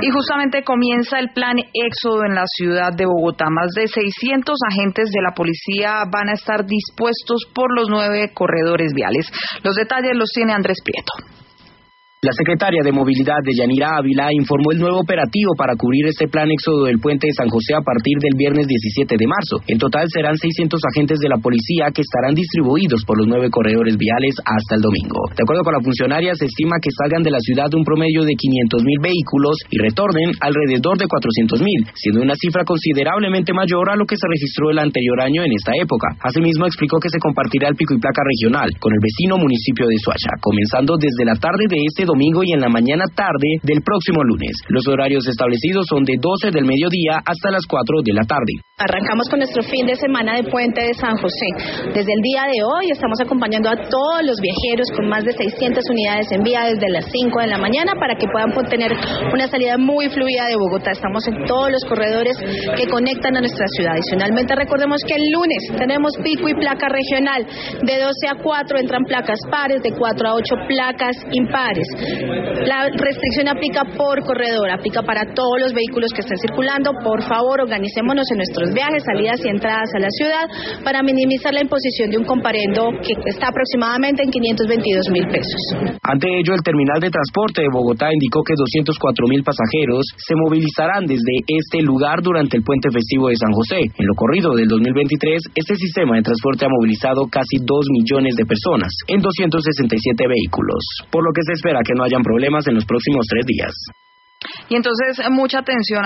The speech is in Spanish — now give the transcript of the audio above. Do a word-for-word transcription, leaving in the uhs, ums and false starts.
Y justamente comienza el plan Éxodo en la ciudad de Bogotá. Más de seiscientos agentes de la policía van a estar dispuestos por los nueve corredores viales. Los detalles los tiene Andrés Prieto. La secretaria de Movilidad, Deyanira Ávila, informó el nuevo operativo para cubrir este plan Éxodo del puente de San José a partir del viernes diecisiete de marzo. En total serán seiscientos agentes de la policía que estarán distribuidos por los nueve corredores viales hasta el domingo. De acuerdo con la funcionaria, se estima que salgan de la ciudad un promedio de quinientos mil vehículos y retornen alrededor de cuatrocientos mil, siendo una cifra considerablemente mayor a lo que se registró el anterior año en esta época. Asimismo, explicó que se compartirá el pico y placa regional con el vecino municipio de Soacha, comenzando desde la tarde de este domingo domingo y en la mañana tarde del próximo lunes. Los horarios establecidos son de doce del mediodía hasta las cuatro de la tarde. Arrancamos con nuestro fin de semana de Puente de San José. Desde el día de hoy estamos acompañando a todos los viajeros con más de seiscientas unidades en vía desde las cinco de la mañana para que puedan tener una salida muy fluida de Bogotá. Estamos en todos los corredores que conectan a nuestra ciudad. Adicionalmente, recordemos que el lunes tenemos pico y placa regional. De doce a cuatro entran placas pares, de cuatro a ocho placas impares. La restricción aplica por corredor, aplica para todos los vehículos que estén circulando. Por favor, organicémonos en nuestros viajes, salidas y entradas a la ciudad para minimizar la imposición de un comparendo que está aproximadamente en quinientos veintidós mil pesos. Ante ello, el terminal de transporte de Bogotá indicó que doscientos cuatro mil pasajeros se movilizarán desde este lugar durante el puente festivo de San José. En lo corrido del dos mil veintitrés, este sistema de transporte ha movilizado casi dos millones de personas en doscientos sesenta y siete vehículos, por lo que se espera que no hayan problemas en los próximos tres días. Y entonces, mucha atención